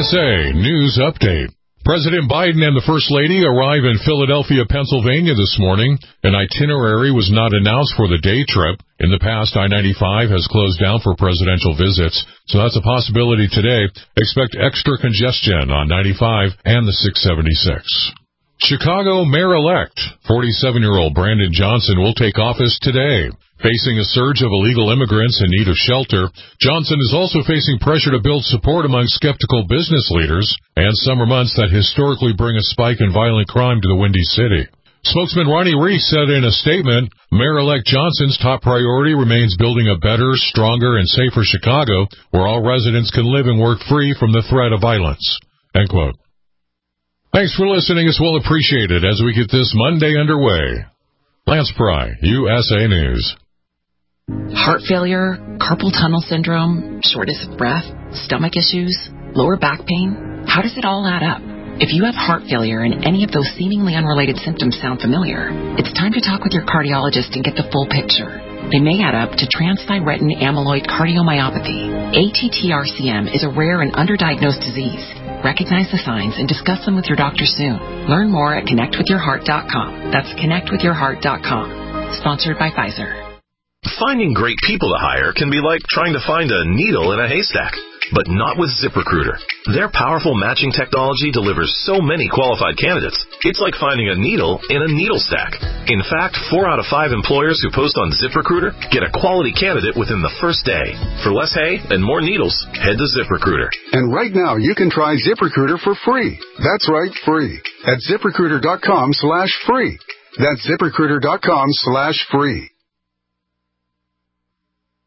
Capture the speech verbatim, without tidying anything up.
S A News Update. President Biden and the First Lady arrive in Philadelphia, Pennsylvania this morning. An itinerary was not announced for the day trip. In the past, I ninety-five has closed down for presidential visits, so that's a possibility today. Expect extra congestion on ninety-five and the six seventy-six. Chicago Mayor-elect, forty-seven-year-old Brandon Johnson will take office today. Facing a surge of illegal immigrants in need of shelter, Johnson is also facing pressure to build support among skeptical business leaders and summer months that historically bring a spike in violent crime to the Windy City. Spokesman Ronnie Reese said in a statement, Mayor-elect Johnson's top priority remains building a better, stronger, and safer Chicago where all residents can live and work free from the threat of violence. End quote. Thanks for listening. It's well appreciated as we get this Monday underway. Lance Pry, U S A News. Heart failure, carpal tunnel syndrome, shortness of breath, stomach issues, lower back pain. How does it all add up? If you have heart failure and any of those seemingly unrelated symptoms sound familiar, it's time to talk with your cardiologist and get the full picture. They may add up to transthyretin amyloid cardiomyopathy. A T T R C M is a rare and underdiagnosed disease. Recognize the signs and discuss them with your doctor soon. Learn more at connect with your heart dot com. That's connect with your heart dot com. Sponsored by Pfizer. Finding great people to hire can be like trying to find a needle in a haystack, but not with ZipRecruiter. Their powerful matching technology delivers so many qualified candidates. It's like finding a needle in a needle stack. In fact, four out of five employers who post on ZipRecruiter get a quality candidate within the first day. For less hay and more needles, head to ZipRecruiter. And right now, you can try ZipRecruiter for free. That's right, free. At ZipRecruiter dot com slash free. That's ZipRecruiter dot com slash free.